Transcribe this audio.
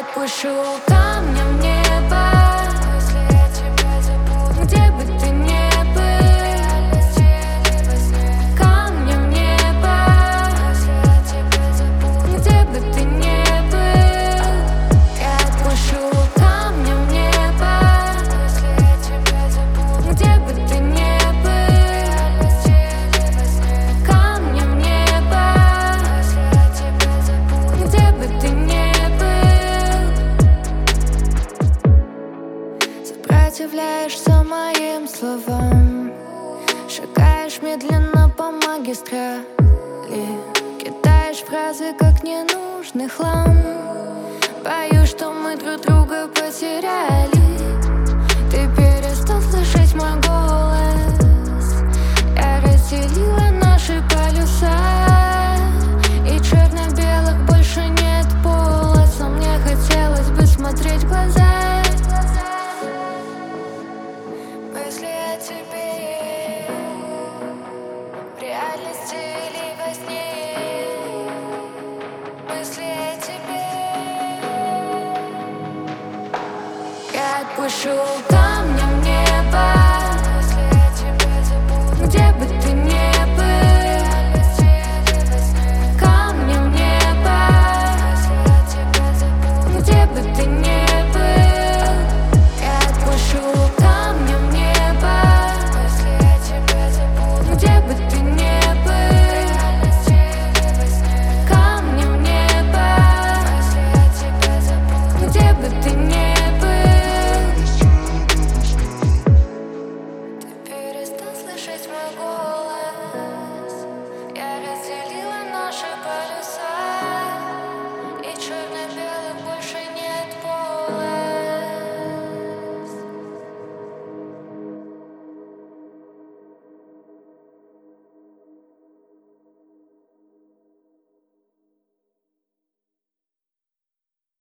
отпущу камня в небо, если я тебя забуду. Где бы ты ни был, камня в небо, если я тебя забуду. Где бы ты ни был, я отпущу камня в небо, если я тебя забуду. Где бы ты ни был, камня в небо, если я тебя забуду. Где бы ты ни сопротивляешься моим словам, шагаешь медленно по магистрали, кидаешь фразы, как ненужный хлам. Боюсь, что мы друг друга потеряли. Ты перестал слышать мой голос. Я разделила наши полюса, и черно-белых больше нет полос. Но мне хотелось бы смотреть в глаза. Мысли о тебе в реальности или во сне. Мысли о тебе. Я отпущу камня в небо, если я тебя забуду. Где бы ты ни был, камня в небо, если я тебя забуду. Где бы ты ни